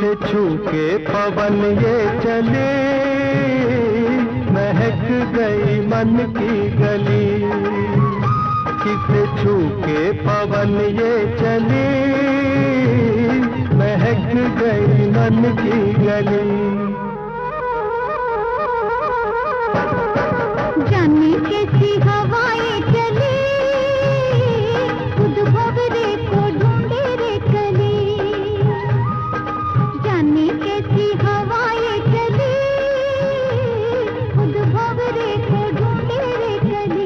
किसे छू के पवन ये चले, महक गई मन की गली। किसे छू के पवन ये चले, महक गई मन की गली। जाने कैसी हवाएं चली, खुद भंवरे को ढूंढे रे कली। जाने कैसी हवाएं चली, खुद भंवरे को ढूंढे रे कली।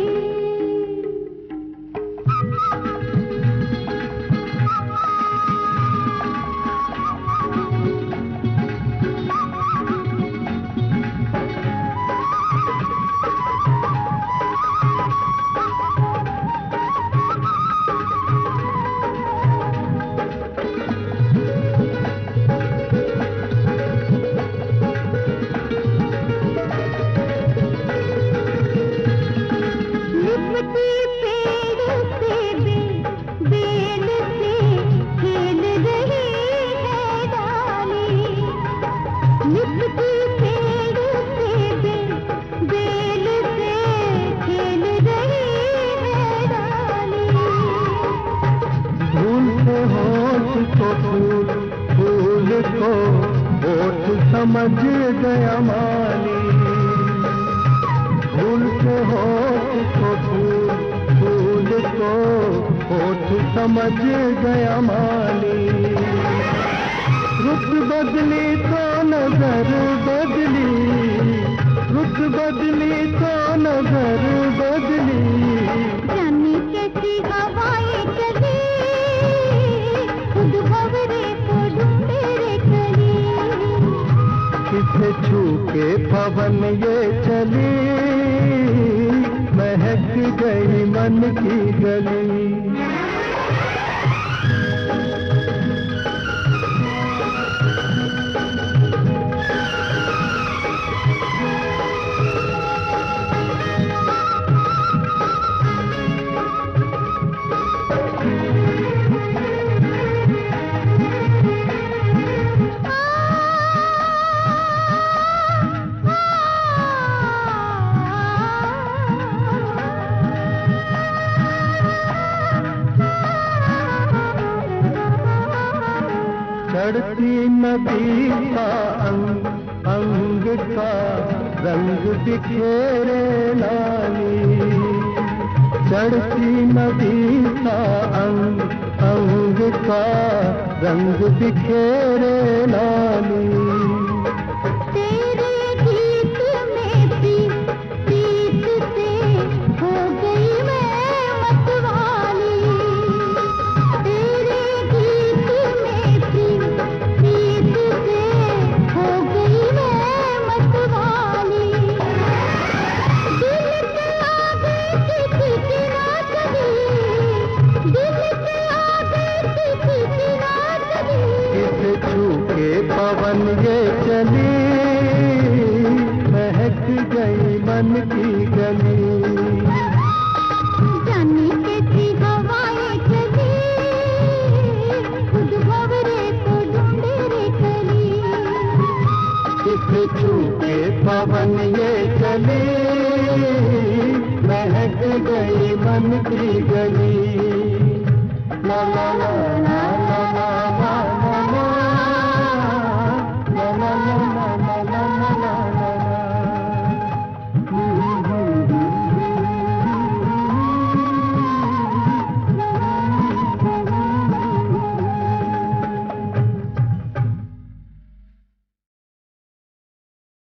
फूल को होठ समझ गया माली। फूल के होठ को फूल को होठ समझ गया माली। रुत बदली तो नजर बदली, रुत बदली तो नजर बदली। जाने कैसी हवाएं चली, खुद भंवरे को ढूंढे रे कली। किसे छू के पवन ये चली, महक गई मन की गली। चढ़ती नदी का अंग अंग का रंग बिखेरे लाली। चढ़ती नदी का अंग अंग का रंग बिखेरे लाली। पवन ये चली, महक गई मन की गली। जाने कैसी हवाएं चली, खुद भंवरे को ढूंढे रे कली। किसे छू के पवन ये चली, महक गई मन की गली।